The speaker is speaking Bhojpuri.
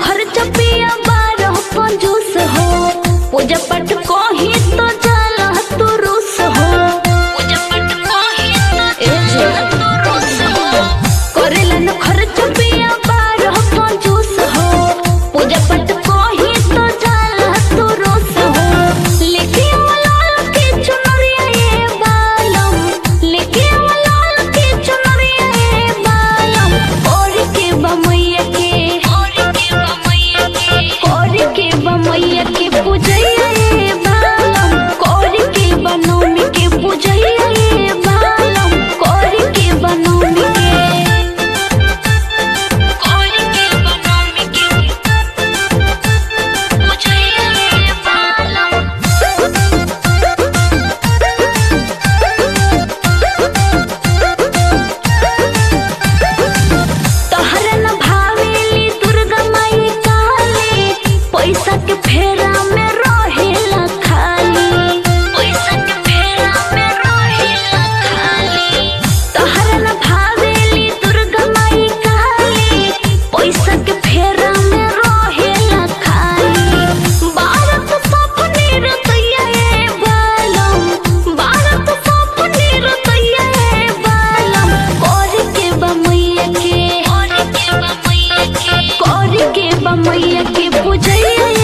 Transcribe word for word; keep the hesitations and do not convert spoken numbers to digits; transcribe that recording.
खर्चा पिया बारह कंजूस हो पूजा पाठ कही तो जाला तू रूस हो पूजा पाठ कही तो जाला तू रूस हो करेला न खर्चा पिया बारह कंजूस हो पूजा पाठ कही तो जाला तू रूस हो लेके लाल के चुनरिया ये बालम लेके लाल के चुनरिया ये बालम और के बमैया के और के बमैया के और के बमैया के पूजैया ये बालम कोर के बनोमी के पूजैया ये बालम कोर के बनोमी के कोर के बनोमी के पूजैया ये बालम तोहरा न भावेली दुर्गा माई काली पैसा के फेरा में रहेला खाली पैसा के फेरा में रहेला खाली तोहरा न भावेली दुर्गा माई काली पैसा के फेरा में रहेला खाली भारत सपने रतैया ये बालम भारत सपने रतैया ये बालम कोर के बमैया के कोर के बमैया के कोर के बमैया के पूजैया